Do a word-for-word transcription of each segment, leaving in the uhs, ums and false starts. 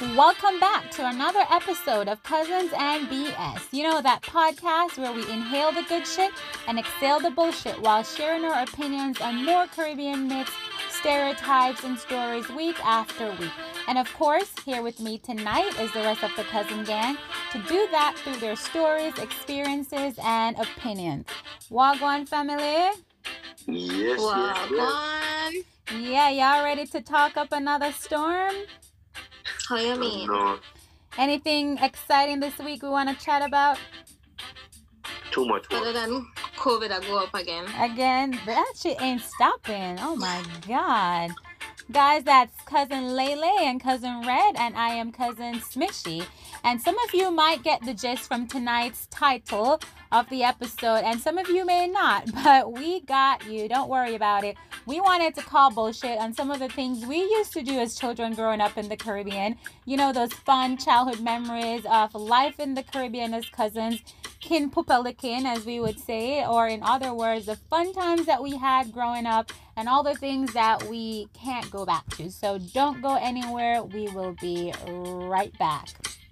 Welcome back to another episode of Cousins and B S. You know, that podcast where we inhale the good shit and exhale the bullshit while sharing our opinions on more Caribbean myths, stereotypes, and stories week after week. And of course, here with me tonight is the rest of the Cousin Gang to do that through their stories, experiences, and opinions. Wagwan family? Yes, yes, yes. Yeah, y'all ready to talk up another storm? How you mean? No, Anything exciting this week we want to chat about? too much Other work. than COVID, I go up again. Again, that shit ain't stopping. Oh my God. Guys, that's Cousin Lele and Cousin Red, and I am Cousin Smishy. And some of you might get the gist from tonight's title of the episode, and some of you may not, but we got you. Don't worry about it. We wanted to call bullshit on some of the things we used to do as children growing up in the Caribbean. You know, those fun childhood memories of life in the Caribbean as cousins. Kin pupalikin, as we would say, or in other words, the fun times that we had growing up and all the things that we can't go back to. So don't go anywhere. We will be right back.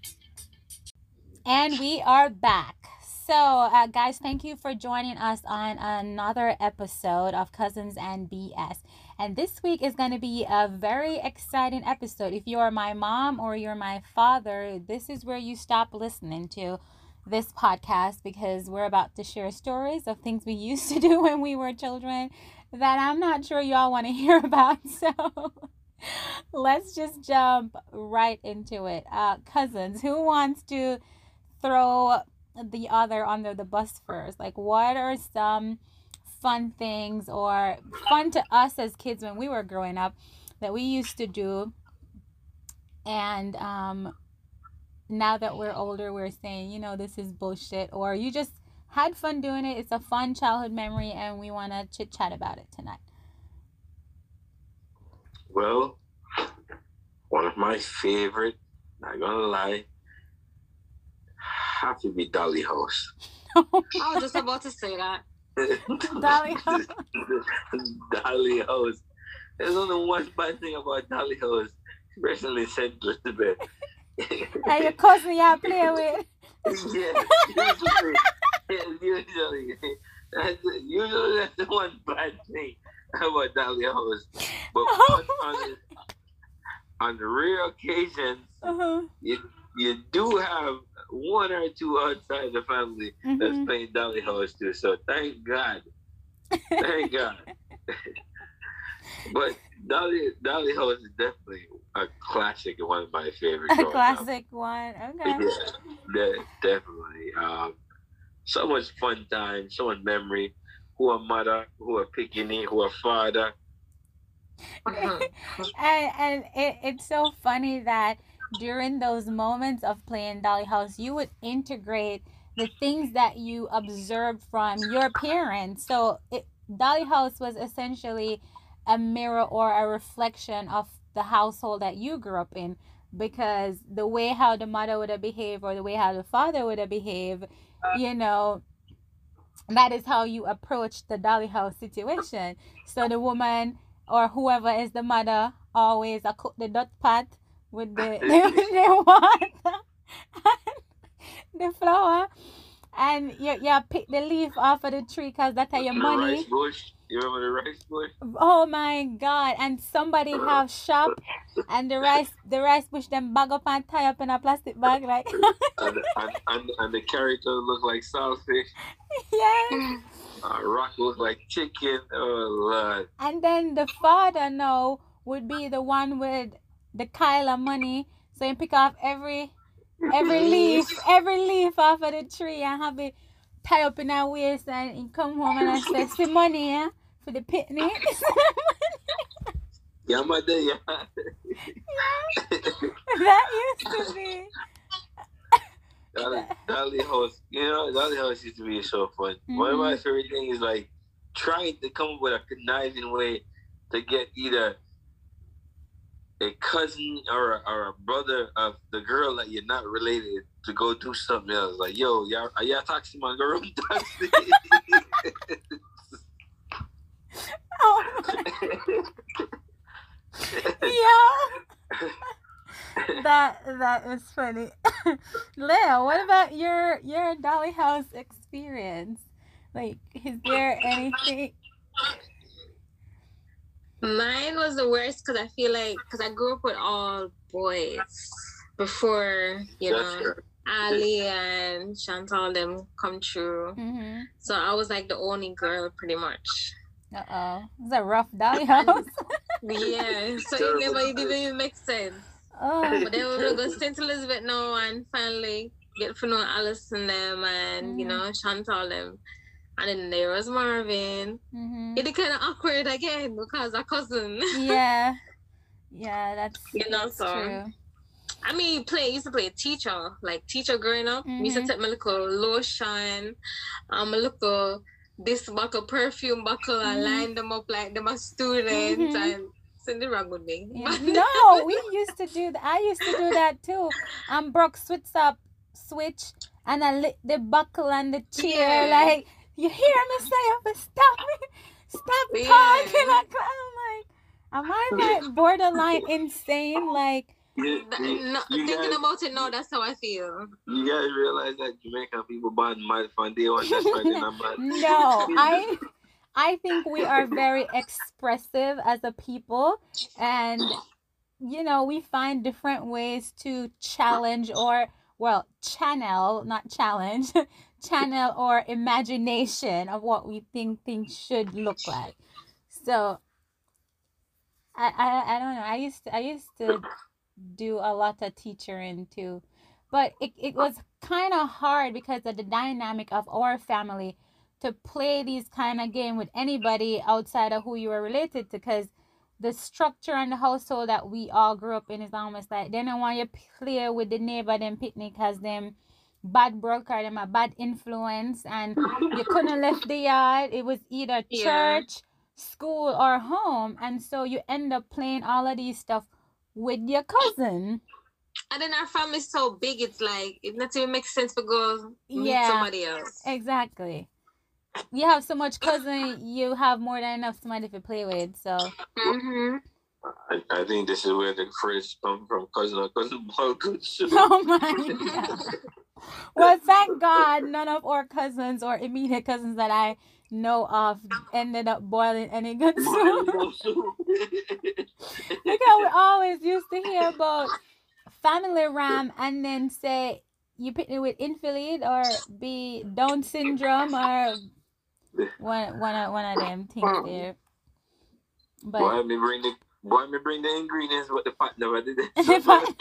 And we are back. So, uh, guys, thank you for joining us on another episode of Cousins and B S. And this week is going to be a very exciting episode. If you're my mom or you're my father, this is where you stop listening to this podcast, because we're about to share stories of things we used to do when we were children that I'm not sure y'all want to hear about. So let's just jump right into it. Uh, cousins, who wants to throw the other under the bus first? Like, what are some fun things or fun to us as kids when we were growing up that we used to do, and um now that we're older, we're saying, you know, this is bullshit, or you just had fun doing it. It's a fun childhood memory, and we want to chit chat about it tonight. Well, one of my favorite, not gonna lie, have to be Dolly House. I was just about to say that. Dolly House. Dolly House. There's only one bad thing about Dolly House. She recently sent us to bed. And your cousin you play with. Yeah, usually, yeah, usually, that's, usually that's the one bad thing about Dolly House. But on, on, on the rare occasions, Uh-huh. you you do have one or two outside the family Mhm. that's playing Dolly House too. So thank God, thank God. But Dolly Dolly House is definitely a classic and one of my favorites. A growing up. classic one. Okay. Yeah, de- definitely. Um, so much fun time, so much memory. Who a mother, who a picking, who a father. Mhm. And and it, it's so funny that during those moments of playing Dolly House, you would integrate the things that you observed from your parents. So it, Dolly House was essentially a mirror or a reflection of the household that you grew up in, because the way how the mother would have behaved or the way how the father would have behaved, you know, that is how you approach the Dolly House situation. So the woman or whoever is the mother always a cook the dot pot with the, the, the water and the flour, and you, you pick the leaf off of the tree because that's how your The money. rice bush. You remember the rice bush? Oh my God! And somebody have shop, and the rice the rice bush them bag up and tie up in a plastic bag, like And, and, and, and the carrot look like saltfish. yeah. Uh, rock look like chicken. Oh Lord. And then the father now would be the one with the Kyle of money, so you pick off every every leaf, every leaf off of the tree and have it tie up in our waist, and he come home and I say, see money, yeah, for the picnic. Yeah, my day. Yeah. That used to be. Dolly, Dolly House, you know, Dolly House used to be so fun. Mm-hmm. One of my favorite things is like trying to come up with a conniving way to get either a cousin or a, or a brother of the girl that you're not related to go do something else. Like, yo, y'all, are y'all taxi man? Go room taxi. Oh. Yeah. that that is funny. Leo, what about your your dolly house experience? Like, is there anything? Mine was the worst because I feel like because I grew up with all boys before you That's know her. Ali and Chantal them come true. Mm-hmm. So I was like the only girl pretty much. Uh oh, it's a rough dolly house. Yeah, so it never it didn't even make sense. Oh, But then we would go Saint Elizabeth now and finally get to know Alice and them and you Mhm. know Chantal them. And then there was Marvin. mm-hmm. It kind of awkward again because a cousin. Yeah, yeah, that's You know, that's so- true. I mean, play used to play teacher, like teacher growing up. We used to Mhm. take my little lotion, um, a little this buckle perfume buckle and Mhm. line them up like them as students Mhm. and send it wrong with me. Yeah. No, we used to do that. I used to do that too. Um, Brooke switch up, switch, and I lit the buckle and the chair. Yeah. Like, you hear me say, but stop it, stop Yeah. talking. Like, I'm like, am I like borderline insane? Like, You, That- you, no, you thinking guys, about it now, that's how I feel. you guys realize that Jamaican people born mad from day one. That's why they're not mad. no, I, I think we are very expressive as a people, and you know, we find different ways to challenge or, well, channel, not challenge, channel or imagination of what we think things should look like. So I, I, I don't know. I used to, I used to do a lot of teaching too, but it, it was kind of hard because of the dynamic of our family to play these kind of game with anybody outside of who you were related to, because the structure and the household that we all grew up in is almost like they don't want you play with the neighbor them picnic because them bad broker, them a bad influence, and you couldn't left the yard. It was either Yeah. church, school, or home, and so you end up playing all of these stuff with your cousin. And then our family's so big, it's like it not even makes sense to go meet Yeah. somebody else. Exactly. You have so much cousin, you have more than enough somebody to play with. So Mm-hmm. I, I think this is where the phrase come from, cousin or cousin ball good soup. oh my god. Well, thank God none of our cousins or immediate cousins that I know of ended up boiling any good soup. Because we always used to hear about family ram and then say you pick me with invalid or be Down syndrome or one one of one of them things there. But Boy, me bring the boy, me bring the ingredients, but the pot never did it. If I-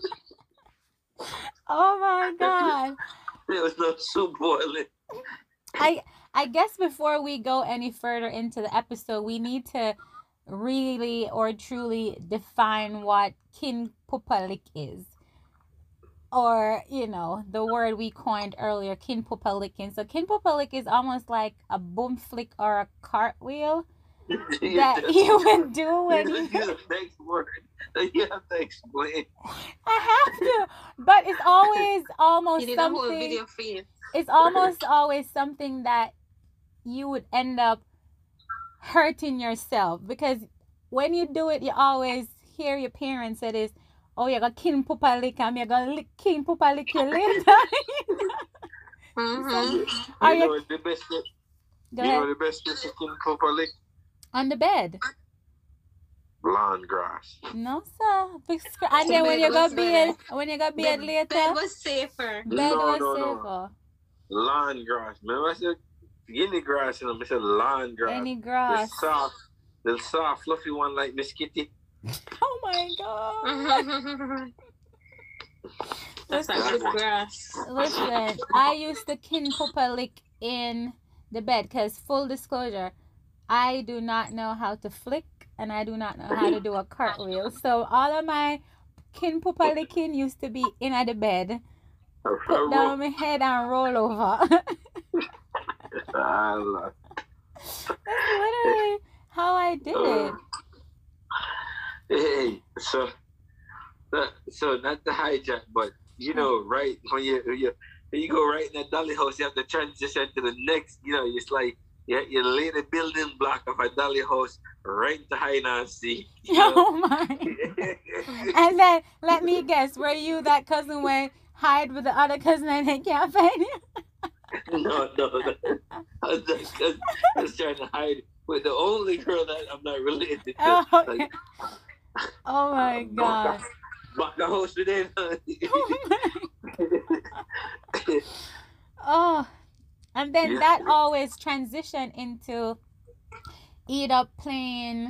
oh my god. There was no soup boiling. I I guess before we go any further into the episode, we need to really or truly define what kinpupalik is. Or, you know, the word we coined earlier, kinpupalikin. So kinpupalik is almost like a boom flick or a cartwheel that you would do when You you... use the next word. You have to explain. I have to, but it's always almost You need a whole something... video for it. It's almost always something that you would end up hurting yourself, because when you do it, you always hear your parents say this, oh, you're going to kill Papa Lick and you're going to kill Papa Lick you later. Mm-hmm. Are You you- know what the best Go you ahead. know the best place to kill Papa Lick? On the bed. Lawn grass. No, sir. Big scr- And then when Bed you go was bed, better. when you go bed later, Bed was safer. bed No, was no, no. safer. Lawn grass. Remember I said guinea grass and I said lawn grass. Any The grass. soft, the soft, fluffy one like Miss Kitty. Oh my God. That's like good grass. Listen, I used to kin Papa Lick in the bed because, full disclosure, I do not know how to flick and I do not know how to do a cartwheel. So all of my kin Papa Licking used to be in at the bed, put down my head and roll over. Ah, That's literally how I did it. Hey, so, uh, so not the hijack, but you know, right when you when you when you go right in that dolly house, you have to transition to the next. You know, it's like you, you lay the building block of a dolly house right to hide and seek. You know? Oh my. And then let me guess, were you that cousin where hide with the other cousin and they can't find you? No, no, no. I was, just, I was trying to hide with the only girl that I'm not related to. Oh, okay. Like, Oh my god. back the house with it. Oh, and then Yeah. that always transition into either playing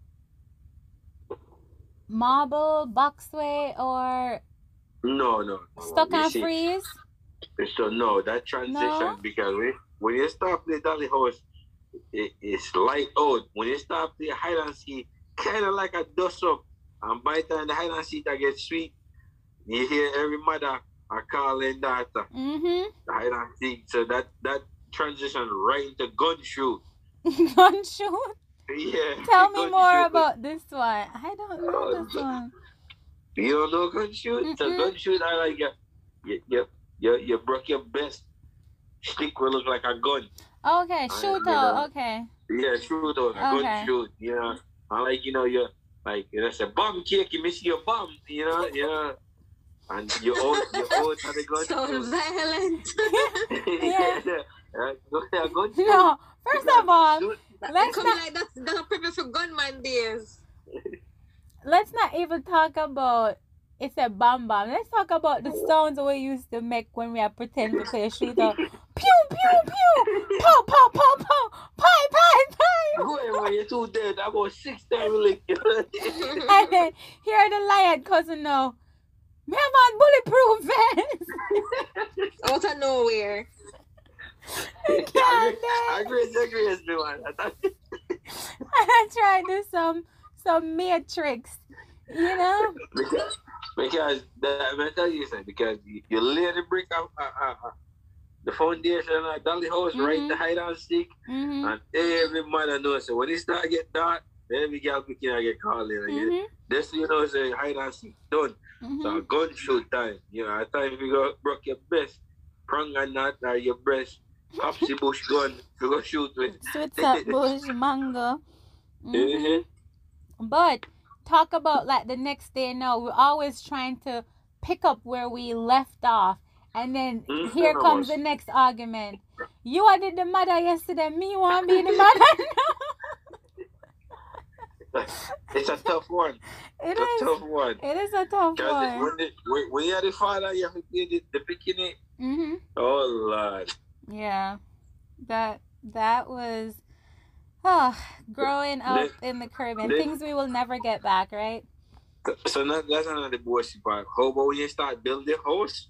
marble, boxway, or No, no, no. stuck You and see, freeze. So no, that transition No? because when, when you start play dolly house, it, it's light out. When you start play hide and seek, kind of like a dust up. And by the time the hide and seek that gets sweet, you hear every mother are calling daughter Mm-hmm. the hide and seek. So that that transition right into gun shoot. Gun shoot. Yeah. Tell me gun more shoot. about this one. I don't know Oh, this one. You don't know gun shoot? So Mm-mm. gun shoot, I like you. You, you, you, you broke your best stick will look like a gun. Okay, I shoot know. out. Okay. Yeah, shoot on a Okay. gun shoot. You know, I like you know you like you know say bomb cake. You miss your bomb. You know, yeah. And you own you own to the gun So shoot. violent. Yeah. Uh, go- yeah, gun shoot. No, first of all, Shoot. let's Come not like that's that's prepare for gunman days. let's not even talk about it's a bomb bomb. Let's talk about the sounds we used to make when we are pretend to play a shooter. Pew pew pew, pow pow pow pow, pie pie pie. Whoever you're too dead. I'm about six times lick. And then here the lion cousin now. Me have on bulletproof vest. Out of nowhere. God I damn. agree. I agree. I agree. Man. I thought- I tried to do some some matrix, you know. Because, because that, I tell you something. Because you, you lay the brick of uh, uh, uh, the foundation of dolly house right Mhm. to hide and seek, Mhm. and every mother knows. So when it start get dark, every girl picking I get called in. Like, Mhm. this you know say hide and seek done. So Mhm. gun shoot time. You know, at time you go broke your best prong and not or your breast. Popsy bush gun you go shoot with. Sweet up bush mango. Mhm. Mhm. But talk about like the next day now. We're always trying to pick up where we left off. And then Mhm. here comes the next argument. You are the mother yesterday, me want to be the mother now. It's a tough one. It It's a is. tough one. It is a tough Because one. when, the, when, when you're the father, you have to be the, the picking it. Mm-hmm. Oh, Lord. Yeah. That that was oh, growing up Then- in the Caribbean. then- Things we will never get back, right? So that, that's another bullshit part. How about when you start building the house?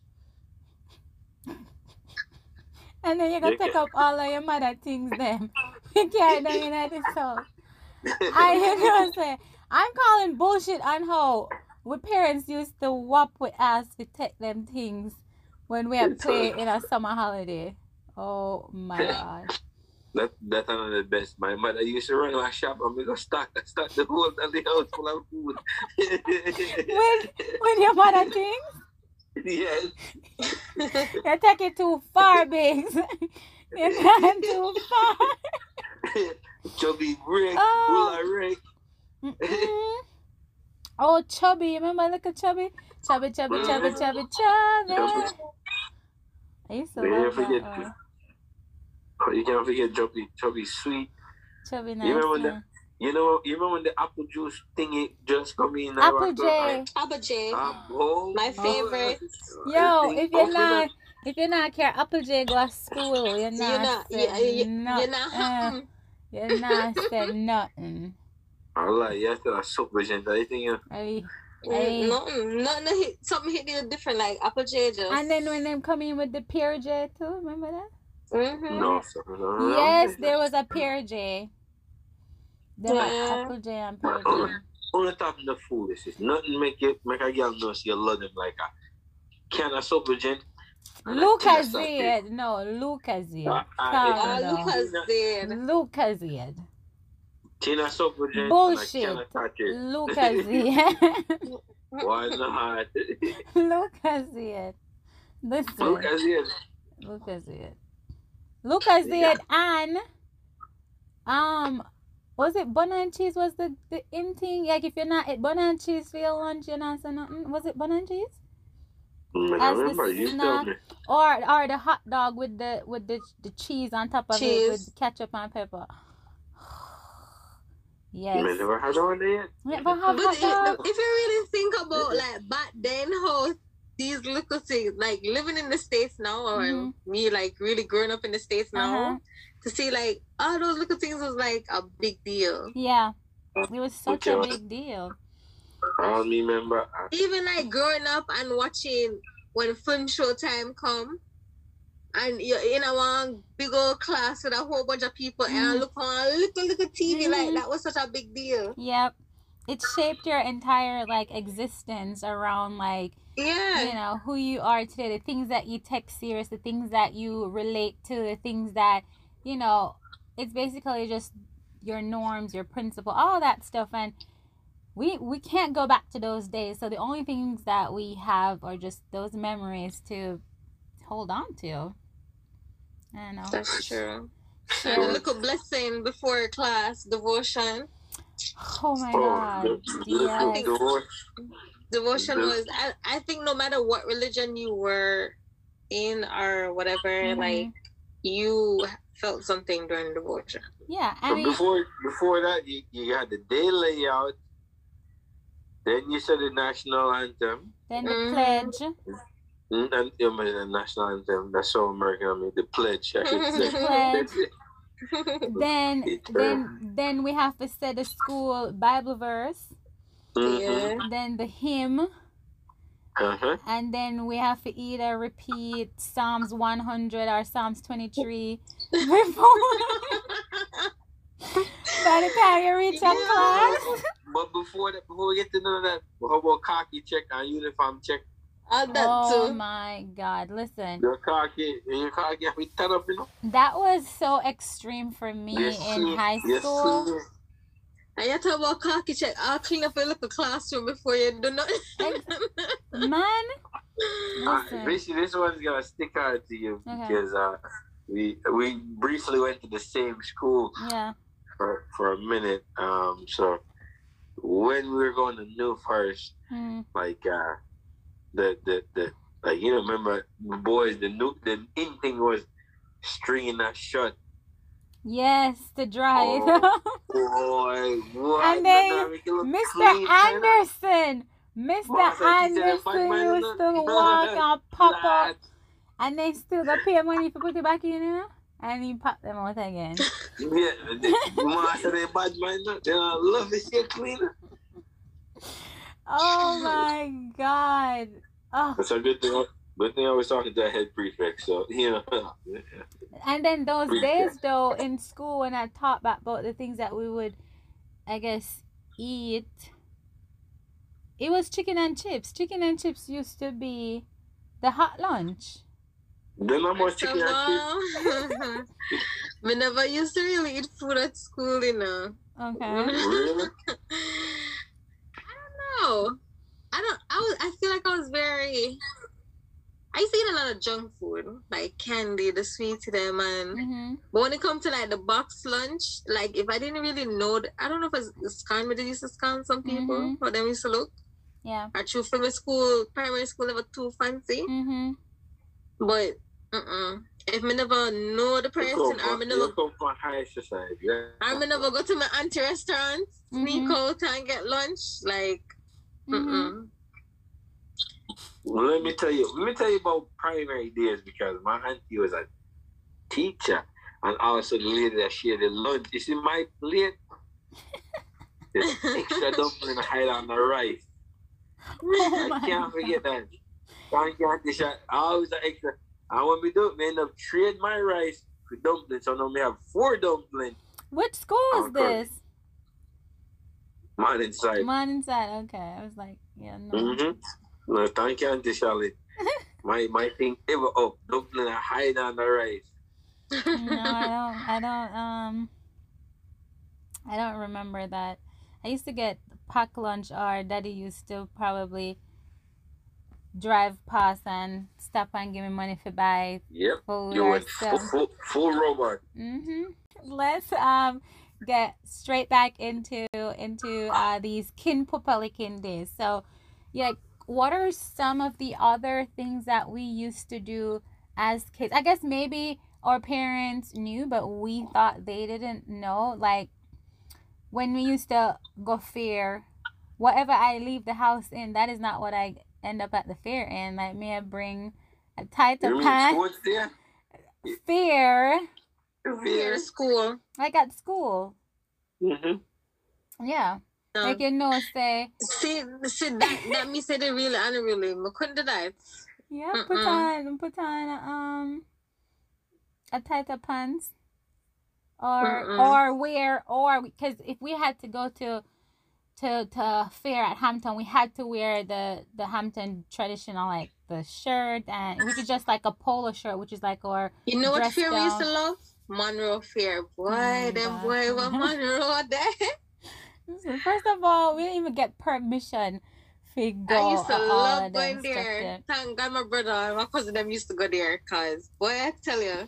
And then you're gonna Yeah. take up all of your mother things then. You carry them in at this house. I you know what I'm saying? I'm calling bullshit on how we parents used to whop with us to take them things when we had play in a summer holiday. Oh my god. That, that's another best. My mother used to run a shop and we go stock, stock the whole of the house full of food. With with your mother things? Yes. You take it too far, Biggs. You're not too far. Chubby Rick, Oh. Bulla Rick. Mm-mm. Oh, chubby. Remember, look at chubby? Chubby, chubby, chubby, chubby, chubby. I used to Yeah, love forget that one. Oh, you can't forget Chubby, Chubby Sweet. Chubby You remember nice. that? You know, you remember when the apple juice thingy just come in? Apple J. Abba J. Apple. My favorite. Yo, if you're not, if you're not care, Apple J go to school. You're not. You're not. said Yeah, you, nothing. you're not. Uh, you're not said nothing. Allah, yes, that's super gentle. I think, uh, Ay, Mm, ay. Nothing. Nothing hit. Something hit you different, like Apple J just. And then when them come in with the Pear J too, remember that? Mm-hmm. no, sir, no, Yes, there was a Pear J. There was Yeah. Apple J and Pear J. On the top of the foolishness. Nothing make it make a girl know she love them like a can of super gent. Lucasade. No, Lucasade. Ah, ah, Calm Ah, down. Lucas did. Lucasade. Tina super gent. Bullshit. And I cannot touch it. Lucasade. Why not? Lucasade. Listen. Look at it. Lucasade. Lucasade and Um, was it bun and cheese was the, the in thing? Like if you're not at bun and cheese for your lunch, you're not saying nothing. Was it bun and cheese? Mm, I As the remember you told snack, me. or or the hot dog with the with the the cheese on top of it Cheese. with ketchup and pepper. You Yes. may never had one there yet. Never have But hot if, dog. if you really think about like back then, how these little things, like living in the States now, or Mhm. me like really growing up in the States now, Uh-huh. to see like all those little things was like a big deal. Yeah, it was such a Okay. big deal. I don't remember. I- Even like growing up and watching when film show time come, and you're in a one big old class with a whole bunch of people Mhm. and look on a little little T V, like Mhm. that was such a big deal. Yep, it shaped your entire like existence around like Yeah. you know who you are today, the things that you take serious, the things that you relate to, the things that you know. It's basically just your norms, your principle, all that stuff, and we we can't go back to those days. So the only things that we have are just those memories to hold on to. I don't know. That's true. Share- And look a blessing before class, devotion. Oh my Oh, God. the, the, Yes. the, the, Devotion The- was, I, I think no matter what religion you were in or whatever, Mhm. like you felt something during devotion. Yeah, I but mean, before before that, you, you had the day layout. Then you said the national anthem. then the Mhm. pledge. Mm, And I mean, the national anthem. That's so American. I mean, the pledge. I should say. Pledge. Then It's, uh, then then we have to say the school Bible verse, mhm. Yeah. then the hymn, Uh-huh. and then we have to either repeat Psalms one hundred or Psalms twenty-three before by the time you reach that Yeah. class. But before that, before we get to none of that, how about khaki check and uniform check? All that Oh too. my God, listen. Your khaki, your khaki have to turn up, you know. That was so extreme for me Yes, in sir. high Yes, school. sir. And you talk about khaki check. I'll clean up a little classroom before you do nothing. Man, Uh, listen. basically, this one's gonna stick out to you Okay. because uh, we we briefly went to the same school Yeah. for, for a minute. Um, so when we were going to New First, Mm. like uh, the the the like you know, remember the boys, the new the in thing was stringing that shut. Yes, to drive. Boy, what? And then Man, make it look Mister clean, man. Anderson. Mister Boss, like he said, Anderson five miles used an to hour. walk and pop up. Lad. And they still got pay money to put it back in, you know? And he pop them out again. Yeah, the master they bad man, no? They don't love this shit cleaner. Oh my God. Oh. That's a good thing. Good thing I was talking to a head prefect, so you know. And then those Prefect. days, though, in school, when I taught about, about the things that we would, I guess, eat, it was chicken and chips. Chicken and chips used to be the hot lunch. Then how much chicken and chips? Somehow, we never used to really eat food at school, you know. Okay. Really? I don't know. I don't. I was. I feel like I was very. I used to eat a lot of junk food, like candy, the sweets, them, and Mm-hmm. but when it comes to like the box lunch, like if I didn't really know, the, I don't know if it's, it's scan, but they used to scan some people, Mhm. or them used to look. Yeah. Or true from school, primary school, never too fancy, Mm-hmm. but uh-uh. If me never know the You person, come or from, me you never, come from high society. Yeah. or me never go to my auntie restaurant, sneak Mhm. out and get lunch, like Mm-hmm. uh-uh. Well, let me tell you. Let me tell you about primary days because my auntie was a teacher, and also the lady that shared the lunch. You see my plate, the extra dumpling hide on the rice. Oh I my can't God. forget that. Thank you, Auntie Sha. Always an extra. And when we do it, we end up trade my rice for dumplings. So now we have four dumplings. Which school is Okay. this? Man inside. Mine inside. Okay. I was like, yeah, no. Mm-hmm. No, thank you, Auntie Charlotte. my my thing ever up. Dumpling and hide on the rice. No, I don't. I don't. Um, I don't remember that. I used to get pack lunch, or Daddy used to probably drive past and stop and give me money for buy Yep. food You or went full, stuff. full, full robot. Mhm. Let's um get straight back into into uh, these kinpupalikin days. So, yeah, what are some of the other things that we used to do as kids? I guess maybe our parents knew, but we thought they didn't know. Like when we used to go fair, whatever I leave the house in, that is not what I end up at the fair in. Like, may I bring a tighter pants? Fair. Fair school. Like at school. Mm-hmm. Yeah. No. Like, you know, say. See, see that, that me say the real and the real. I couldn't do that. Yeah, Mm-mm. put on, put on, um, a tighter pants. Or, Mm-mm. or wear, or, because if we had to go to, to, to fair at Hampton, we had to wear the, the Hampton traditional, like, the shirt, and which is just like a polo shirt, which is like our You know what dress fair we used to down. love? Monroe Fair. Boy, Mm, them God. boy were Monroe there. So first of all, we didn't even get permission to go. I used to at all love of them going stuff there. there. Thank God my brother and my cousin them used to go there, cause boy, I tell you,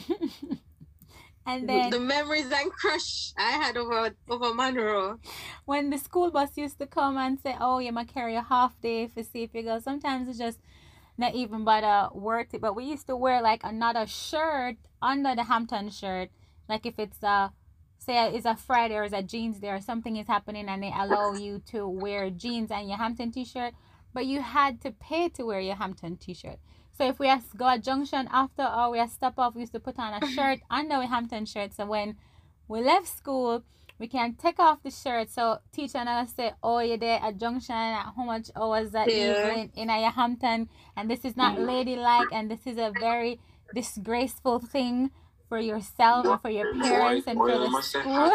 And the, then the memories and crush I had over over Monroe. when the school bus used to come and say, "Oh, you might carry a half day for see if you go," sometimes it's just not even bother worth it. But we used to wear like another shirt under the Hampton shirt, like if it's a say it's a Friday or it's a jeans day or something is happening and they allow you to wear jeans and your Hampton t-shirt, but you had to pay to wear your Hampton t-shirt. So if we have to go at Junction after or we have stop off, we used to put on a shirt under our Hampton shirt. So when we left school, we can take off the shirt. So teacher and I say, "Oh, you're there at Junction at how much hours that Yeah. evening in your Hampton, and this is not ladylike, and this is a very disgraceful thing for yourself and for your parents and for the school."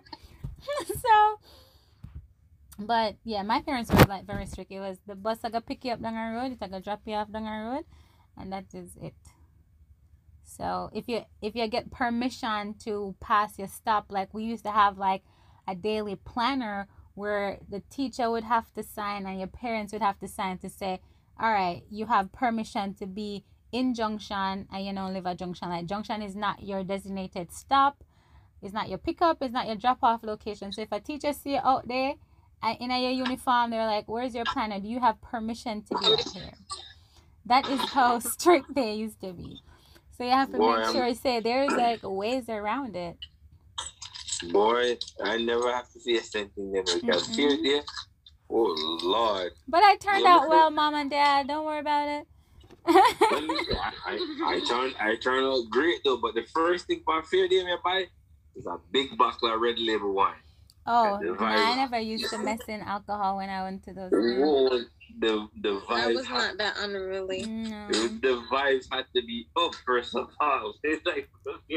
So, but yeah, my parents were like very strict. It was the bus I gonna pick you up down the road, it's gonna drop you off down the road, and that is it. So if you if you get permission to pass your stop, like we used to have like a daily planner where the teacher would have to sign and your parents would have to sign to say, all right, you have permission to be in Junction and you don't live at Junction. Like Junction is not your designated stop, it's not your pickup, it's not your drop off location. So if a teacher see you out there and in your uniform, they're like, "Where's your planner? Do you have permission to be out here?" That is how strict they used to be. So you have to Boy, make I'm- sure you say there's like ways around it. Boy, I never have to see a sentence there because Mm-mm. here, there. Oh Lord. But I turned Yeah, out but- well, Mom and Dad. Don't worry about it. Let me say, I, I, I turned I turned out great though, but the first thing my fair day I buy is a big bottle of red label wine. Oh, The no, vibe. I never used to mess in alcohol when I went to those. fairs. Whoa, the the I vibes was had, not that unruly. No. the vibes had to be up first of all. It's like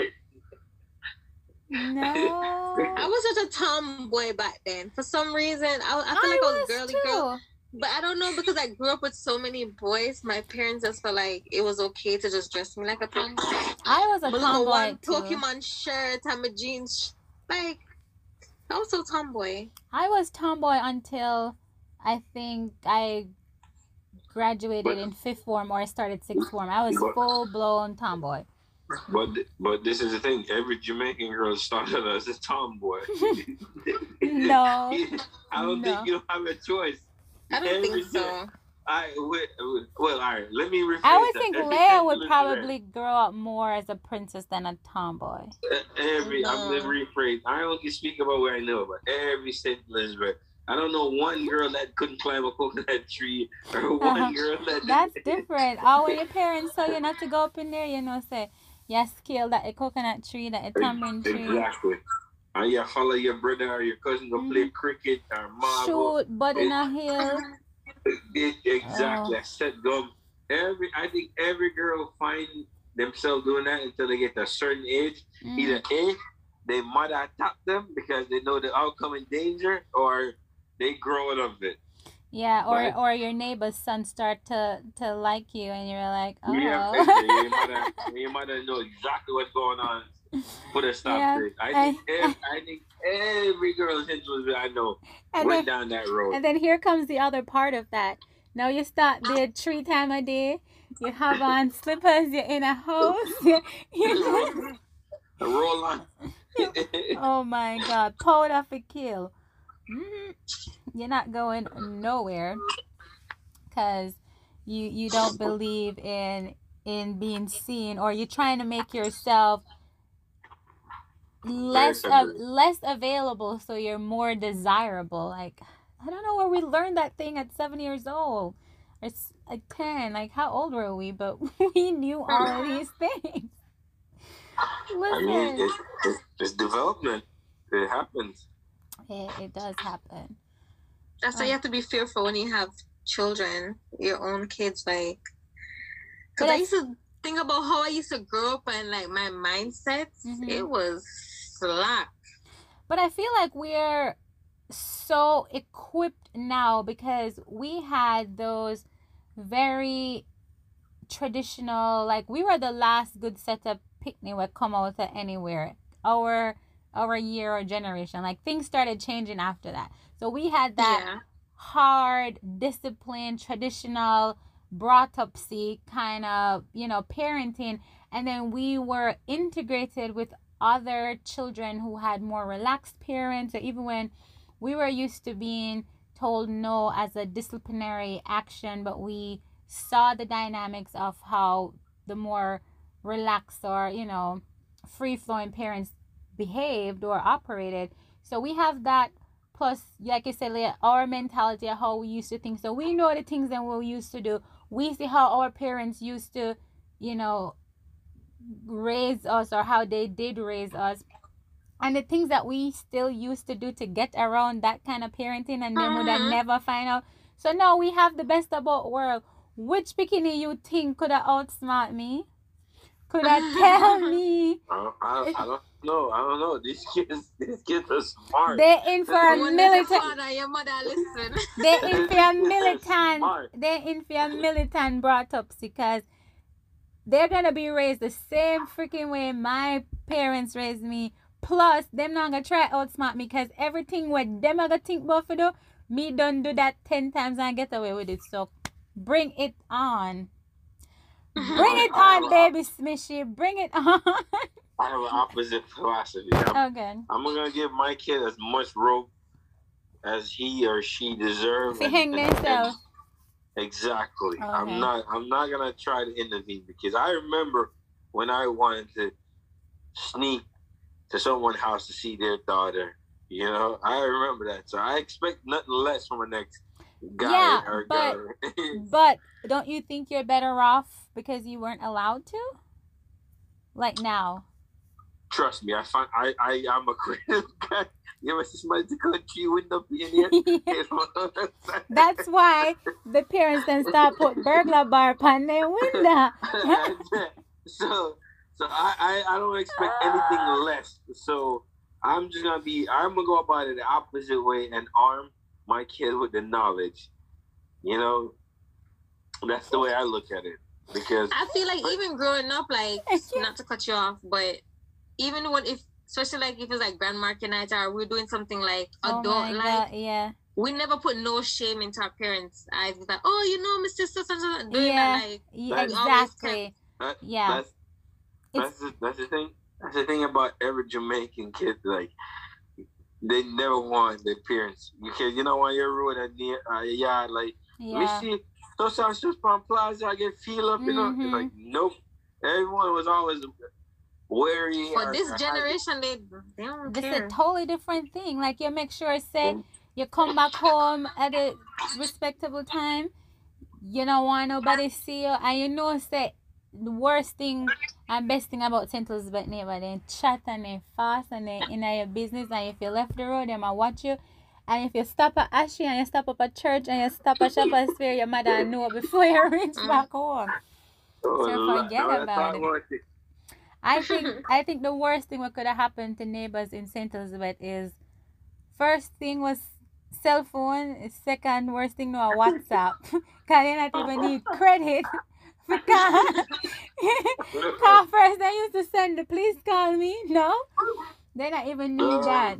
No. I was such a tomboy back then. For some reason, I, I feel like I was a girly too. girl. But I don't know, because I grew up with so many boys, my parents just felt like it was okay to just dress me like a tomboy. I was a But look at tomboy one too. Pokemon shirt and my jeans. Like, I was so tomboy. I was tomboy until I think I graduated But- in fifth form or I started sixth form. I was But- full blown tomboy. But but this is the thing. Every Jamaican girl started as a tomboy. No. I don't No. think you have a choice. I don't Every think so. day. I wait, well, all right. Let me rephrase I would that. think Every Leia time would you probably grow up more as a princess than a tomboy. listen to that, Every I'm No. gonna rephrase. I only speak about what I know, but every Saint Elizabeth. I don't know one girl that couldn't climb a coconut tree or one Uh-huh. girl that That's different. Oh, when your parents tell you not to go up in there, you know, say, yes, scale that a coconut tree, that a tamarind tree. Exactly. And you follow your brother or your cousin go play cricket or marble. Shoot, but in a hill. It, exactly. Oh. I said go. Every I think every girl find themselves doing that until they get to a certain age. Mm. Either A, they mother attack them because they know the outcome in danger, or they grow out of it. Yeah, or Right. or your neighbor's son start to to like you, and you're like, oh. Yeah, your mother, your mother know exactly what's going on. Put a stop Yeah, to it. I I- think every, I think every girl's influence I know and went then down that road. and then here comes the other part of that. Now you start there three time a day. You have on slippers. You're in a house. You, you The roll on. Oh my God, powder for kill. Mm, you're not going nowhere because you you don't believe in in being seen, or you're trying to make yourself less of less available so you're more desirable. Like, I don't know where we learned that thing at seven years old. It's like ten. Like, how old were we? But we knew all of these things. Listen. I mean, it's, it's, it's development. It happens. It, it does happen. That's why you have to be fearful when you have children, your own kids. Like, because I used to think about how I used to grow up and like my mindset, mm-hmm. It was slack. But I feel like we're so equipped now because we had those very traditional, like we were the last good setup picnic would come out of anywhere. Our our year or generation, like things started changing after that. So we had that yeah. hard, disciplined, traditional, brought up see kind of, you know, parenting, and then we were integrated with other children who had more relaxed parents, or even when we were used to being told no as a disciplinary action, but we saw the dynamics of how the more relaxed or, you know, free-flowing parents behaved or operated. So we have that, plus, like you said, like our mentality of how we used to think. So we know the things that we used to do. We see how our parents used to, you know, raise us, or how they did raise us, and the things that we still used to do to get around that kind of parenting, and then would have never find out. So now we have the best of both worlds. Which bikini you think could have outsmart me? Could have tell me? I, I, I don't know. I don't know. These kids, these kids are smart. They're in for a militant. Your mother listen. They're in for a militant. They're in for a militant brought up, because they're gonna be raised the same freaking way my parents raised me. Plus, them not gonna try outsmart me, because everything what them are gonna think about for do, me don't do that ten times and get away with it. So bring it on. Bring it on, baby Smishy. Bring it on. I have an opposite philosophy. I'm, okay. I'm gonna give my kid as much rope as he or she deserves. To hang themselves. Exactly. Okay. I'm not I'm not gonna try to intervene, because I remember when I wanted to sneak to someone's house to see their daughter. You know, I remember that. So I expect nothing less from a next guy yeah, or but, girl. But don't you think you're better off because you weren't allowed to? Like now. Trust me, I find I, I I'm a creative guy. You ever see somebody to cut you window in here? That's why the parents then start put burglar bar on their window. so so I, I, I don't expect anything less. So I'm just gonna be I'm gonna go about it the opposite way and arm my kid with the knowledge. You know, that's the way I look at it. Because I feel like but, even growing up, like not to cut you off, but even when if especially like if it's like grandma night or we're doing something like adult oh like yeah, we never put no shame into our parents' eyes. It's like, oh, you know, Mister Susan doing yeah, that, like yeah, exactly. That, yeah, that's that's the, that's the thing. That's the thing about every Jamaican kid. Like they never want their parents because you know when you're rude at the uh, yard, like yeah. we see those are just from Plaza. I get feel up, you know. Mm-hmm. Like nope. Everyone was always wary. For or, this or generation, they, they don't this care. This is a totally different thing. Like you make sure say you come back home at a respectable time. You don't want nobody see you, and you know say the worst thing and best thing about Saint Elizabeth neighbor, they chat and they fast and they in your business, and if you left the road, they might watch you. And if you stop at Ashley and you stop up at church and you stop at Shepherd's Fair, your mother know before you reach back home. Oh, so forget no, about it. it. I think I think the worst thing what could have happened to neighbors in Saint Elizabeth is first thing was cell phone, second worst thing no WhatsApp. Cause they not even need credit. Because call first they used to send the please call me. No? They not even need that.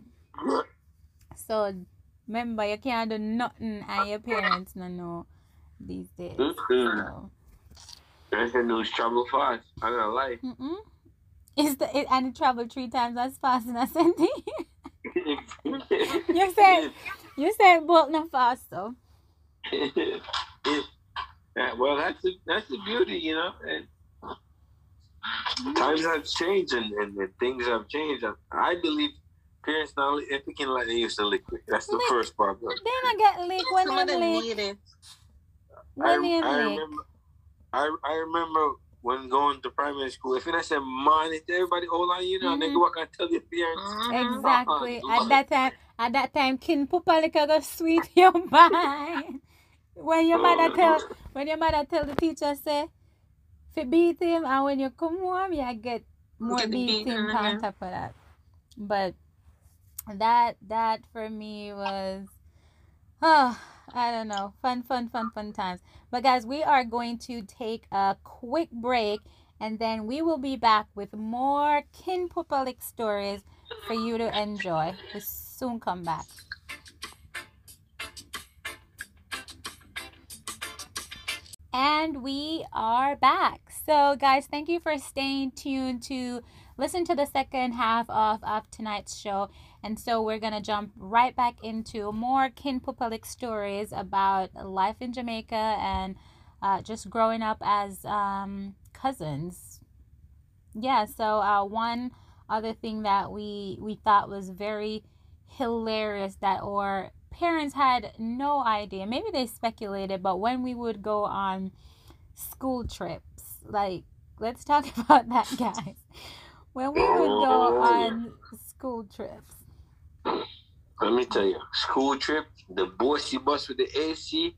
So remember you can't do nothing and your parents no know these days. So. There's a news trouble fast. I'm gonna lie. Mm-mm. Is the it, and it travel three times as fast as Senti? you said you said both not fast though. Yeah, well, that's the that's the beauty, you know. And times have changed, and, and, and things have changed. I believe parents now picking like they used to lick. That's the lick. First problem. Then I get lick when they lick. When they I remember, I, I remember when going to primary school, if I said money to everybody, hold on, you know, mm-hmm. they go back and tell your parents. Exactly. Uh-huh. At that time, at that time, kin pupa lick go sweet your mind. When your mother tell, when your mother tell the teacher say, if you beat him, and when you come home, you get more get beating beat on top of that. But that that for me was, oh, I don't know, fun, fun, fun, fun times. But guys, we are going to take a quick break, and then we will be back with more Kin Pupalik stories for you to enjoy. We'll soon come back. And we are back. So guys, thank you for staying tuned to listen to the second half of, of tonight's show. And so we're going to jump right back into more Kin Pupalik stories about life in Jamaica and uh, just growing up as um, cousins. Yeah, so uh, one other thing that we, we thought was very hilarious that or parents had no idea. Maybe they speculated, but when we would go on school trips, like, let's talk about that, guys. When we would go on school trips. Let me tell you, school trip, the bossy bus with the A C.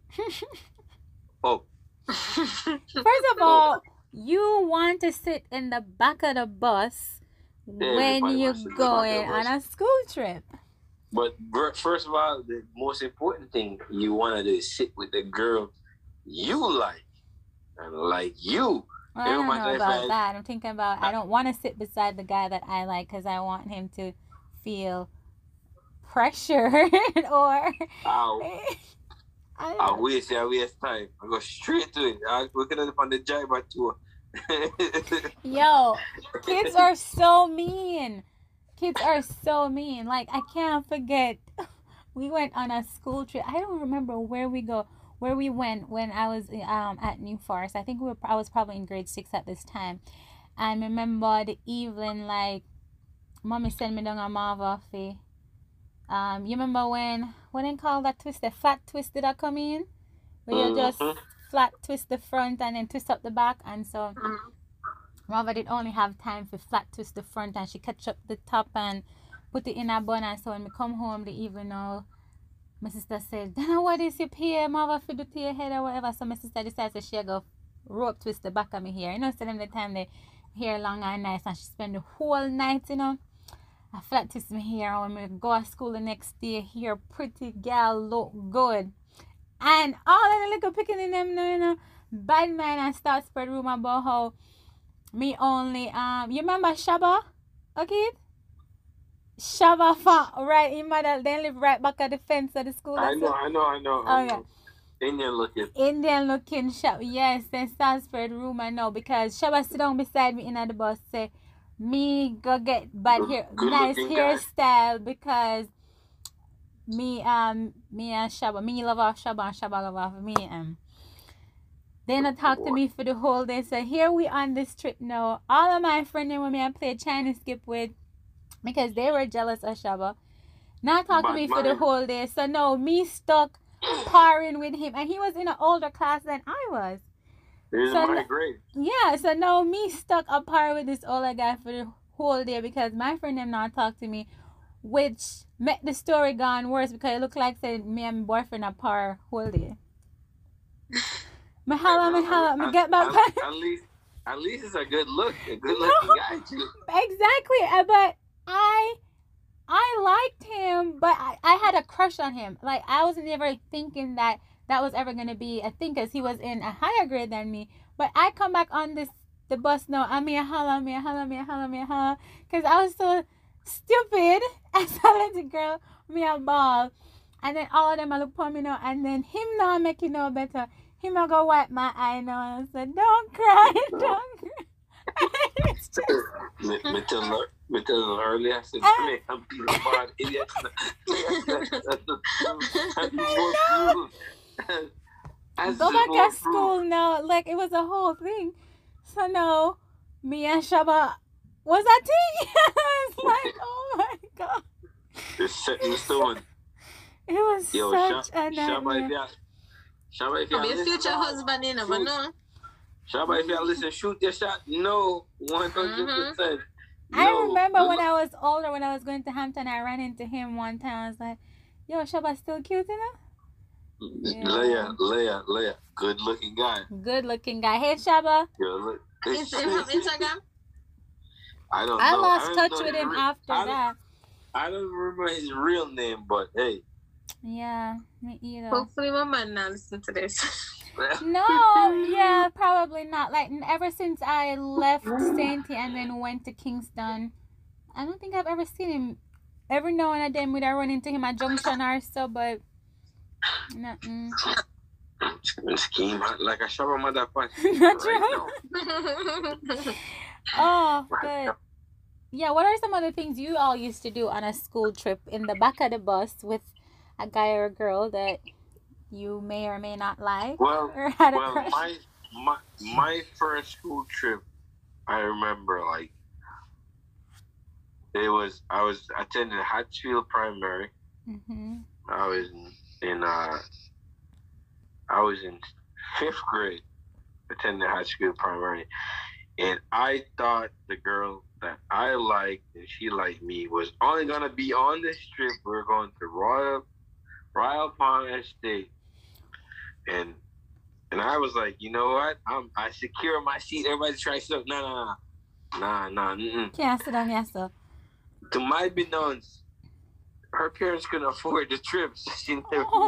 Oh. First of all, you want to sit in the back of the bus yeah, when you're going on a school trip. But first of all, the most important thing you want to do is sit with the girl you like and like you. Well, I don't know about that. I'm thinking about I don't want to sit beside the guy that I like because I want him to feel pressure or. Ow. I I'll waste I waste time. I go straight to it. I'm looking at it on the Jaiba tour. Yo, kids are so mean. Kids are so mean. Like, I can't forget. We went on a school trip. I don't remember where we go, where we went when I was um at New Forest. I think we were. I was probably in grade six at this time. I remember the evening, like, mommy sent me down a Marva fee. Um, you remember when what they call that twist, the flat twist that come in, where you just flat twist the front and then twist up the back, and so. Mother did only have time for flat twist the front and she catch up the top and put it in a bun. And so when we come home the evening now, my sister said, "Dana, what is your hair? Mother for do to your head or whatever." So my sister decided that she go rope twist the back of my hair. You know, so them the time they hair long and nice and she spend the whole night, you know. I flat twist my hair and when we go to school the next day, hair pretty girl look good. And all of the little picking in them, you know, bad man and start spread rumor about how me only, um, you remember Shaba? Okay? Shaba fa, right? Your mother, they live right back at the fence of the school. I know, I know, I know, I know. Indian looking. Indian looking Shaba. Yes, then start spread rumor now because Shaba sit down beside me in the bus say, me go get bad hair, nice hairstyle because me, um, me and Shaba, me love off Shaba and Shaba love off me, um. Then I talked to me for the whole day. So here we on this trip now. All of my friends when me I played Chinese skip with because they were jealous of Shaba. Now talk to me for the whole day. So now me stuck parring with him. And he was in an older class than I was. He's so my grade. Yeah, so now me stuck a par with this older guy for the whole day because my friend them not talk to me. Which made the story gone worse because it looked like said me and my boyfriend a par whole day. Mahala, mahala, me get back. At, at least, at least it's a good look, a good looking no, guy too. Exactly, but I, I liked him, but I, I had a crush on him. Like I was never thinking that that was ever gonna be a thing, cause he was in a higher grade than me. But I come back on this the bus now. I'm me a holla, me a holla, me a holla, me a holla, cause I was so stupid as a little girl, me a ball, and then all of them I look for me now, and then him now make you know better. Him I go wipe my eye now and I said, "Don't cry, don't cry." Me, me tell her, me tell her earlier. I said, "Man, I'm being a bad idiot." Go back to school now. Like it was a whole thing. So now, me and Shaba was a thing. I was like, oh my god. It's set in stone. It was Yo, such Shab- a nightmare. Shaba, if you be a future husband, you never know. Shaba, if you listen, shoot your shot. No, one hundred percent. I remember no. when I was older, when I was going to Hampton, I ran into him one time. I was like, yo, Shaba still cute enough? Yeah. Leia, Leia, Leia. Good looking guy. Good looking guy. Hey, Shaba. Look. Is it on Instagram? I don't I know. lost I touch know with him re- after I that. I don't remember his real name, but hey. Yeah, me either. Hopefully my man not listen to this. No, yeah, probably not. Like, ever since I left Sainty and then went to Kingston, I don't think I've ever seen him. Every now and then we'd run into him at Junction or so, but nothing. Scheme like a shower mother party. That's right. Oh, but yeah, what are some other things you all used to do on a school trip in the back of the bus with a guy or a girl that you may or may not like? Well, or had a well crush? my my my first school trip, I remember like it was I was attending Hatfield Primary. Mm-hmm. I was in, in uh I was in fifth grade attending Hatfield Primary, and I thought the girl that I liked and she liked me was only gonna be on this trip. We we're going to Royal Royal Palm Estate, and and I was like, you know what? I'm I secure my seat. Everybody try to no no no nah nah mm Can't sit down, yes, sir. To my beknownst, her parents couldn't afford the trip, so she never. Oh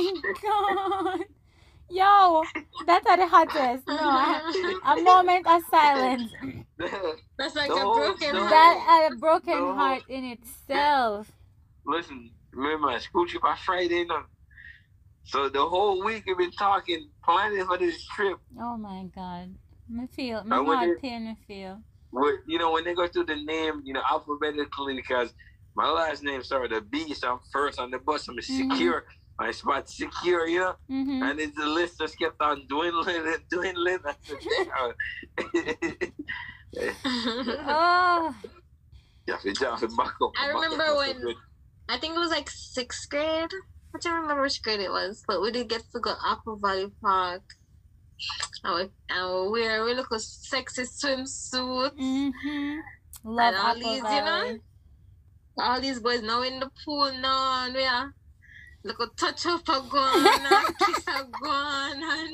my god. Yo, that's at the hottest. No, I, a moment of silence. That's like the a whole, broken the heart. That had a broken whole, heart in itself. Listen, remember my school trip on Friday night. So the whole week we've been talking, planning for this trip. Oh my god. Me feel, my And when heart they- pain me feel. With, you know, when they go through the name, you know, alphabetically, because my last name started with a B, so I'm first on the bus. I'm secure. My spot secure, you know? Mm-hmm. And it's the list just kept on dwindling and dwindling. I said, damn. Oh. Yeah, if you jump it back up, I back remember up, when- good. I think it was like sixth grade. I don't remember which grade it was, but we did get to go Apple Valley Park. And we, and we wear really cool sexy swimsuit. Mm-hmm. Love And all Apple these, you Valley. know? All these boys now in the pool now, and we are look a touch up a gun and kiss a gun and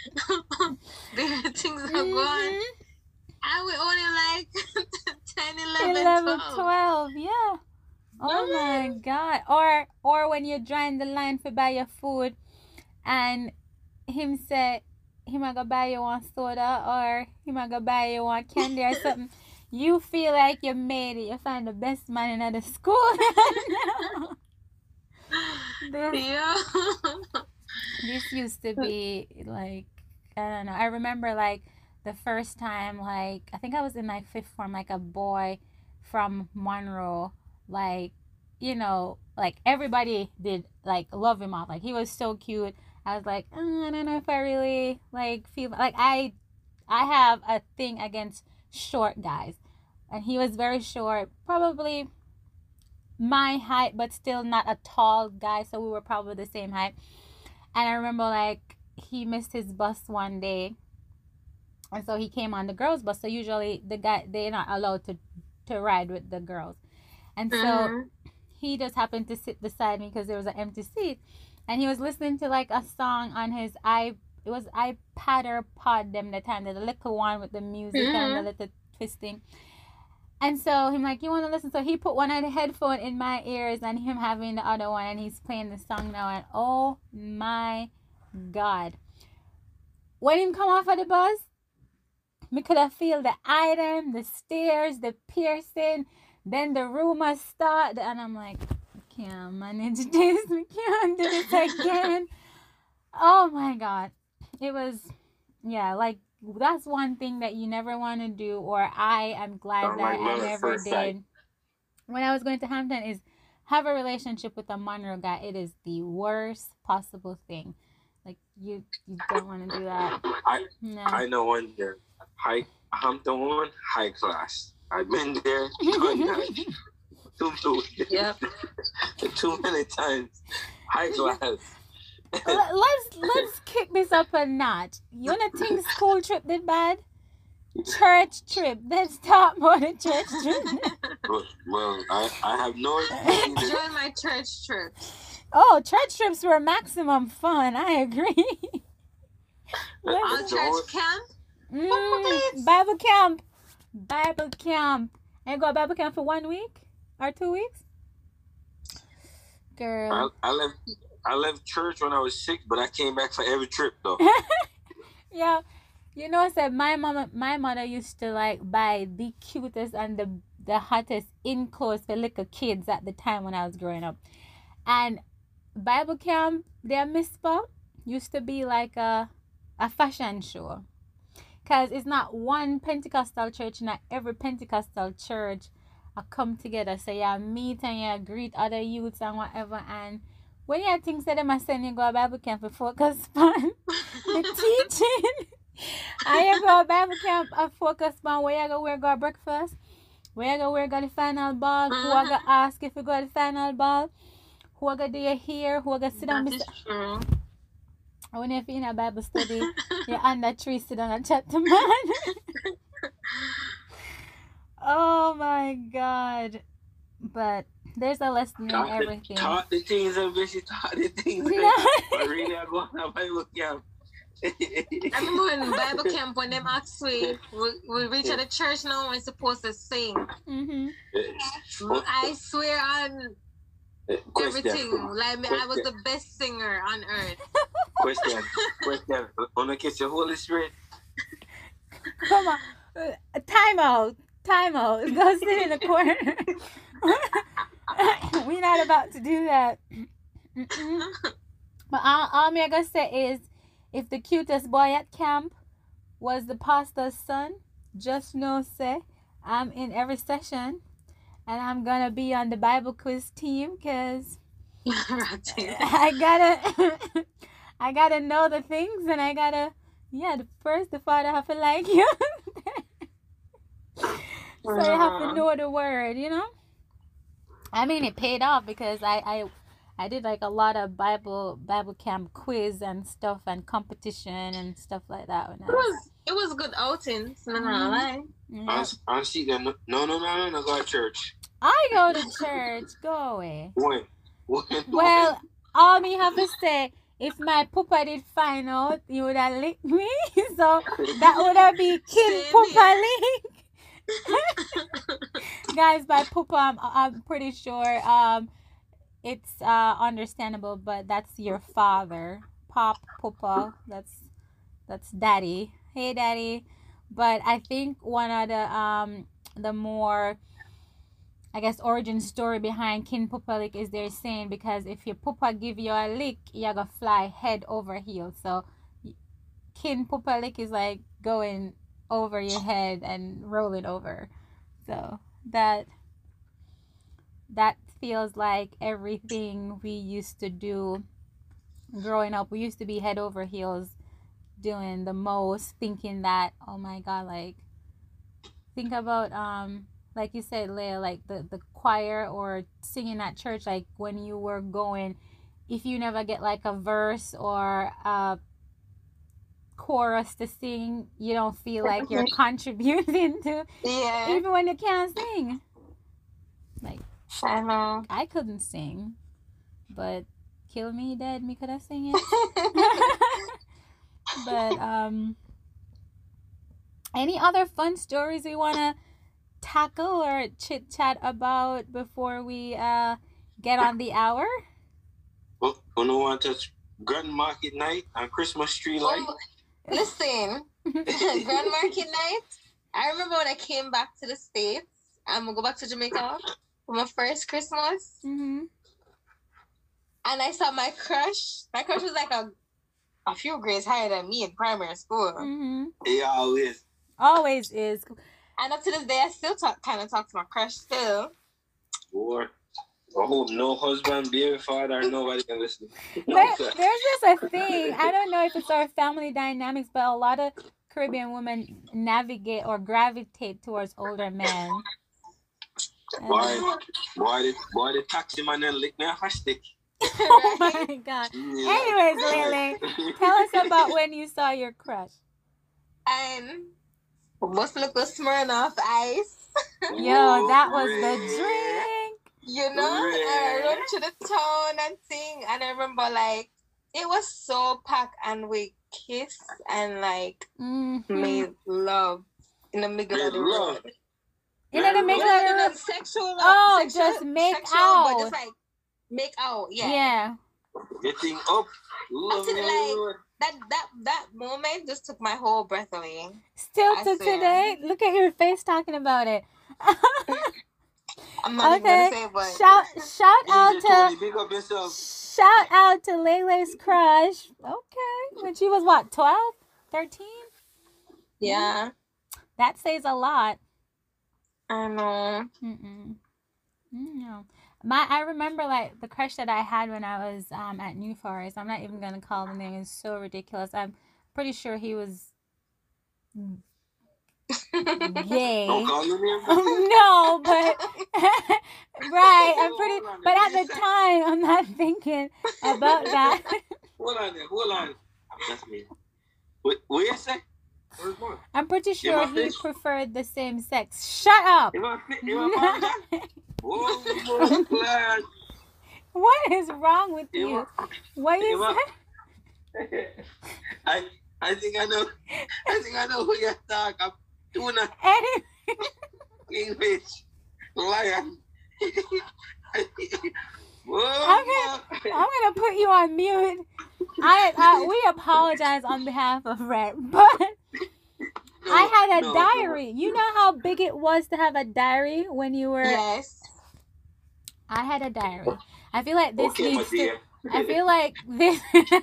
the things are gone. Mhm. And we only like ten, eleven, eleven, twelve. twelve, yeah. Oh my god. Or or when you join the line for buy your food and him say him a go buy you one soda or him a go buy you one candy or something. You feel like you made it. You find the best man in the school. this, Yeah. this used to be like, I don't know. I remember like the first time, like I think I was in like fifth form, like a boy from Monroe, like, you know, like everybody did like love him off. Like he was so cute. I was like, oh, I don't know if I really like feel like I I have a thing against short guys. And he was very short, probably my height, but still not a tall guy, so we were probably the same height. And I remember like he missed his bus one day, and so he came on the girls' bus. So usually the guy, they're not allowed to to ride with the girls, and so Mhm. he just happened to sit beside me because there was an empty seat, and he was listening to like a song on his i it was iPad or Pod them the time, the little one with the music and the Mhm. little twisting. And so him like, you want to listen? So he put one of the headphone in my ears and him having the other one, and he's playing the song now. And oh my god, when him come off of the bus, me could have feel the item, the stairs, the piercing, then the rumor start, and I'm like, I can't manage this. We can't do this again. Oh my god, it was, yeah, like that's one thing that you never want to do, or I am glad Sound that like I love at never first sight. did. When I was going to Hampton, is have a relationship with a Monroe guy. It is the worst possible thing. Like you, you don't want to do that. I No. I know one there. High Hampton one, high class. I've been there done that. too, too, Yep. too many times. High class. Let- let's let's kick this up a notch. You wanna think school trip did bad? Church trip. Let's talk about the church trip. Well, well, I, I have no Enjoy my church trip. Oh, church trips were maximum fun. I agree. Our church camp? Mm, Bible camp. Bible camp. And go Bible camp for one week or two weeks? Girl. I, I left I left church when I was six, but I came back for every trip though. Yeah. You know, I said my mama, my mother used to like buy the cutest and the the hottest in clothes for little kids at the time when I was growing up. And Bible camp, their Mizpah, used to be like a a fashion show. Because it's not one Pentecostal church, not every Pentecostal church I come together. So you meet and you greet other youths and whatever. And when you think that them are sending you go to Bible camp for focus on the teaching, I you go to Bible camp and focus on where you go wear go breakfast, where you go wear go the final ball, who I go ask if you go to the final ball, who I go do your hair, who I go sit down That is true. when you're in a Bible study, you're under tree, sit down and chat to man. Oh my God. But there's a lesson in Taught the, everything. taught the things and she taught the things. Yeah. But really, I go on a Bible camp. I remember in Bible camp when them asked we, we, we reach at the church now we're supposed to sing. Mm-hmm. I swear on Question. everything. Like me, I was the best singer on earth. Question. Question. Wanna kiss your Holy Spirit? Come on. Uh, time out. Time out. Go sit in the corner. We're not about to do that. Mm-mm. But all, all me I gotta say is, if the cutest boy at camp was the pastor's son, just know, say, I'm in every session. And I'm gonna be on the Bible quiz team because I gotta, I gotta know the things, and I gotta, yeah. The first, the father have to like you, so you have to know the word, you know. I mean, it paid off because I, I, I did like a lot of Bible Bible camp quiz and stuff and competition and stuff like that. When I It was it was good outings. No, no, lie. Yeah. I see that. No, no, no, no, no. Go to church. I go to church. Go away. When? When? Well, all me have to say, if my papa did find out, he would have licked me. So that would have be King Same Papa lick. Guys, by papa, I'm, I'm pretty sure um, it's uh, understandable, but that's your father. Pop, papa, that's that's daddy. Hey, daddy. But I think one of the um the more, I guess, origin story behind King Papa Lick is they're saying because if your papa give you a lick, you're gonna fly head over heels. So King Papa Lick is like going over your head and rolling over. So that that feels like everything we used to do growing up. We used to be head over heels doing the most, thinking that, oh my God, like think about um like you said, Leah, like the, the choir or singing at church, like when you were going, if you never get like a verse or a chorus to sing, you don't feel like you're contributing to, Yeah. even when you can't sing. Like, I know. I couldn't sing, but kill me dead, me could have sing it. But um any other fun stories we want to tackle or chit chat about before we uh get on the hour? Well, when we want to Grand Market night and Christmas tree light. Um, listen, Grand Market night. I remember when I came back to the States. I'm gonna go back to Jamaica for my first Christmas, Mm-hmm. and I saw my crush. My crush was like a a few grades higher than me in primary school. Mm-hmm. He always. Always is. And up to this day, I still talk, kind of talk to my crush still. Or, I hope no husband, baby father, nobody can listen. There, there's just a thing. I don't know if it's our family dynamics, but a lot of Caribbean women navigate or gravitate towards older men. Boy, boy, the, boy, the taxi man then lick me off a stick. Oh my God. Yeah. Anyways, Lele, tell us about when you saw your crush. Um, must look a Smirnoff Ice. Yo, that was the drink. You know, I run to the town and sing, and I remember like it was so packed, and we kissed and like mm-hmm. made love in the middle of the road. In the middle of the road, sexual love. Oh, sexual, just make sexual, out. But just like make out, yeah. Yeah. Getting up. Up to, like, that that that moment just took my whole breath away. Still to today, look at your face talking about it. I'm not okay. Even gonna say, but shout shout out to big up yourself. Shout out to Lele's crush. Okay, when she was what, twelve, thirteen? Yeah, that says a lot. I know. Mm-mm. No. My, I remember like the crush that I had when I was um at New Forest. I'm not even gonna call the name. It's so ridiculous. I'm pretty sure he was gay. Don't call the name. No, but right. I'm pretty. But at the time, I'm not thinking about that. Hold on, there. Hold on. That's me. What? What you say? I'm pretty sure he preferred the same sex. Shut up. What is wrong with you? What is that? I I think I know. I think I know who you're talking. Tuna. English. Lion. I'm gonna, I'm gonna put you on mute. I uh, we apologize on behalf of Red, but no, I had a no, diary. No. You know how big it was to have a diary when you were. Yes. I had a diary. I feel like this okay, needs to. I feel like this.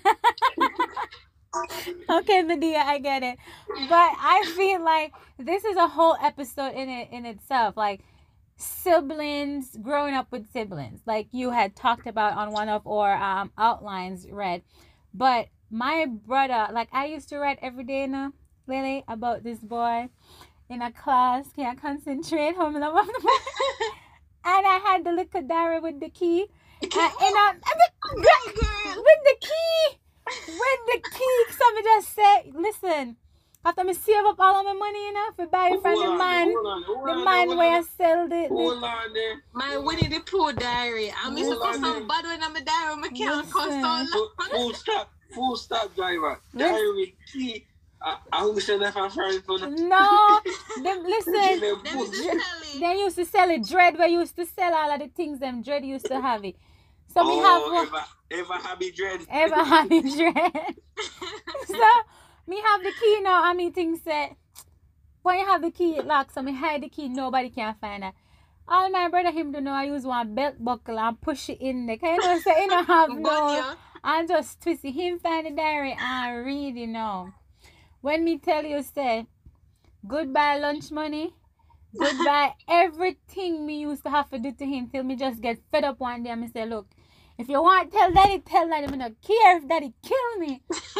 Okay, Medea, I get it, but I feel like this is a whole episode in it in itself. Like siblings, growing up with siblings, like you had talked about on one of our um outlines, Red. But my brother, like I used to write every day now, Lily, about this boy in a class. Can't concentrate. Home love of the boy. And I had the little diary with the key. And, and I, with the key. With the key. Somebody just said, listen, after me save up all of my money, you know, for buy it from the man. The man where I sold it. Hold on there. My Winnie the Pooh diary. I'm used to put some bad one on my diary. My can't cost so long. Full stop. Full stop, driver. Diary key. I, I wish I left my friend for the... No, them, listen, they used to sell it. Dread, we used to sell all of the things them Dread used to have it. So oh, we have... Ever, ever happy Dread. Ever happy Dread. So, me have the key now, and me think say, when you have the key, it locks, so me hide the key, nobody can find it. All my brother him do know, I use one belt buckle and push it in there. Can you know, say, you don't have no... And just twist it. Him find the diary and read, you know. When me tell you, say, goodbye lunch money, goodbye everything me used to have to do to him till me just get fed up one day and me say, look, if you want to tell daddy, tell daddy. Me don't care if daddy kill me.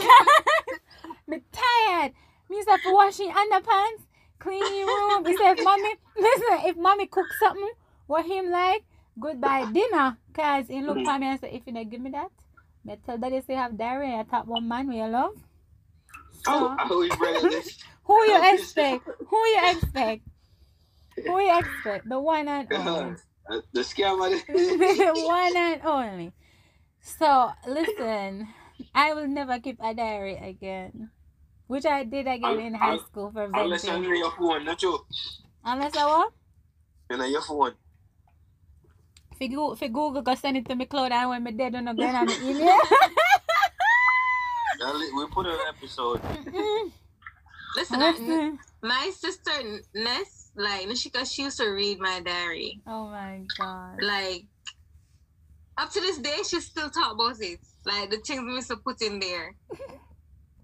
Me tired. Me used to have to wash your underpants, clean your room. He said, if mommy, listen, if mommy cook something, what him like, goodbye dinner. Because he look for me and say, if you don't give me that, me tell daddy say have diarrhea. I talk one man with your love. So, oh, oh, who you expect? Who you expect? Who you expect? The one and only. Uh, the scammer. The one and only. So, listen, I will never keep a diary again. Which I did again I'll, in high I'll, school for venting. Unless you're on your phone, not you. Unless I what? And on your phone. If you, if you Google, go send it to me, cloud, and when me dead, don't go on the email. We put an episode. Mm-hmm. Listen, I, my sister Ness, like Nishika, she used to read my diary. Oh my god! Like up to this day, she still talk about it. Like the things we used to put in there.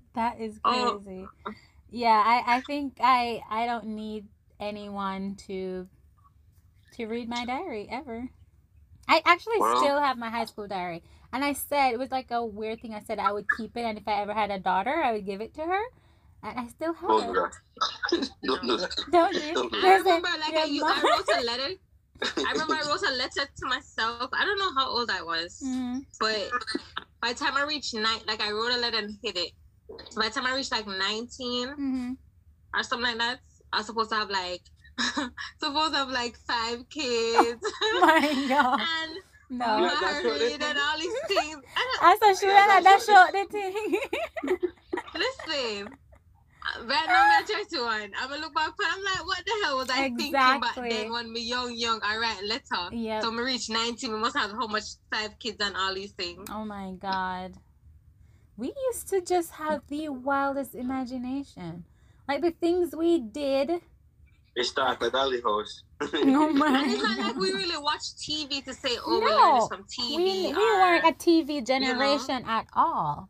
That is Oh. crazy. Yeah, I, I think I I don't need anyone to to read my diary ever. I actually Well, still have my high school diary. And I said, it was like a weird thing. I said I would keep it, and if I ever had a daughter, I would give it to her. And I still have don't it. do that. Don't do that. Don't do Don't do I that. Listen, remember, like, I, your you, mom. I wrote a letter. I remember I wrote a letter to myself. I don't know how old I was, Mhm. but by the time I reached nine, like I wrote a letter and hid it. By the time I reached like nineteen Mhm. or something like that, I was supposed to have like, supposed to have like five kids My God. and No. Yeah, that's what married they- and all these things. I I said, should I that short the thing? don't, listen, right now I'm thirty-one. I'm gonna look back and I'm like, what the hell was I thinking back Exactly. then when me young, young, I write a letter. Yep. So we reach nineteen, we must have how much five kids and all these things. Oh my God. We used to just have the wildest imagination. Like the things we did. It started at Dolly House. Oh my And it's not like we God. really watch T V to say, oh, we No, learned this from T V. We, we or, weren't a T V generation at all.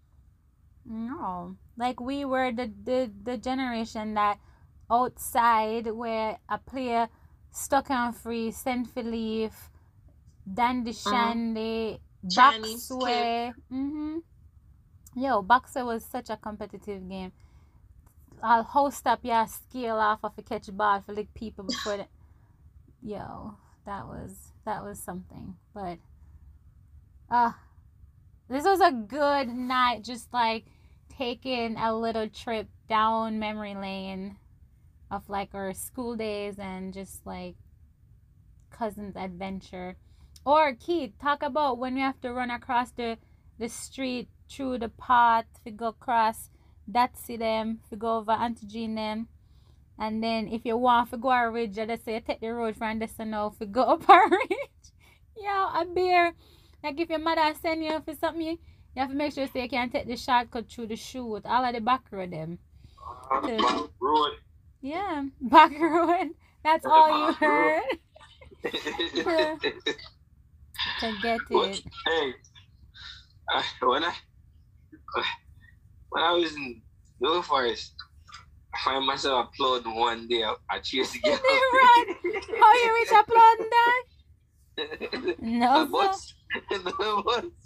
No. Like we were the, the, the generation that outside where a player stuck on free, sent for leaf, dandy shandy, Chinese boxway. Mm-hmm. Yo, boxer was such a competitive game. I'll host up your scale off of a catch ball for like people before the, yo, that was that was something. But uh this was a good night, just like taking a little trip down memory lane of like our school days and just like cousins adventure. Or Keith, talk about when we have to run across the the street through the path, we go across Datsy them, we go over Auntie Jean them. And then if you want to go a ridge, just say you take the road from this and now if you go up a ridge. Yo, a beer. Like if your mother send you for something, you, you have to make sure so you can take the shortcut through the shoot, all of the back road them. Back road. Yeah, back road. That's all you Back road. heard. To get What? it. Hey, I, when I when I was in New Forest, I find myself uploading one day. I, I chase the girl. Run. How you reach uploading that? No, The bus. The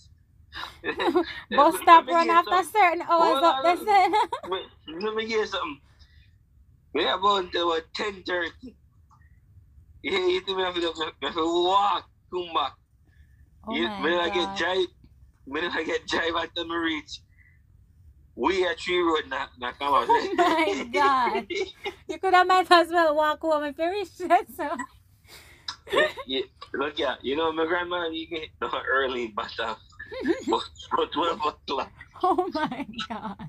bus. Bus stop Let me run get after some- certain hours Hold up on, there. let Saying. Wait, Let me get something. We about about ten thirty. Yeah, you think me have to me have to walk, come back. Oh You, my when I get God. jive, when I get jive at the reach, we are tree road now. Now come out. Oh my God. You could have might as well walk home if you reach that. So. Yeah, look, yeah, you know my grandma, you get no early, but uh, but but twelve o'clock. Oh my God.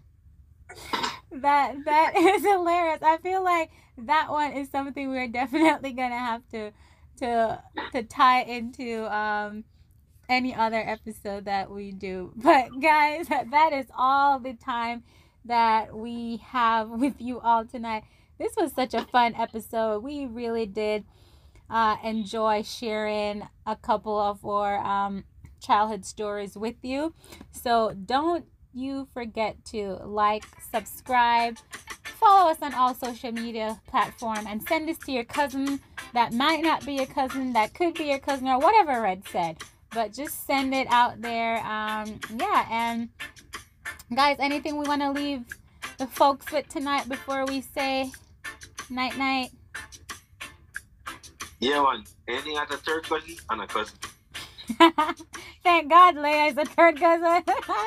That that is hilarious. I feel like that one is something we're definitely gonna have to to to tie into um any other episode that we do. But guys, that is all the time that we have with you all tonight. This was such a fun episode. We really did uh, enjoy sharing a couple of our um, childhood stories with you. So don't you forget to like, subscribe, follow us on all social media platforms, and send this to your cousin that might not be your cousin, that could be your cousin, or whatever Red said. But just send it out there. Um, yeah, and guys, anything we want to leave the folks with tonight before we say night night? Yeah, man. Anything at the third cousin and a cousin. Thank God Leia is a third cousin.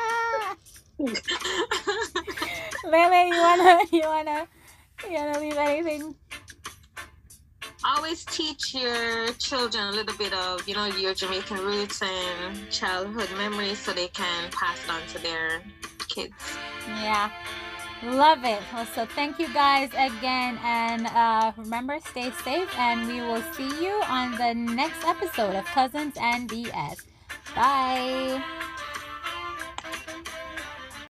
Lele, you wanna you wanna you wanna leave anything? Always teach your children a little bit of, you know, your Jamaican roots and childhood memories so they can pass it on to their kids. Yeah. Love it. Well, so thank you guys again, and uh, remember, stay safe, and we will see you on the next episode of Cousins and B S. Bye.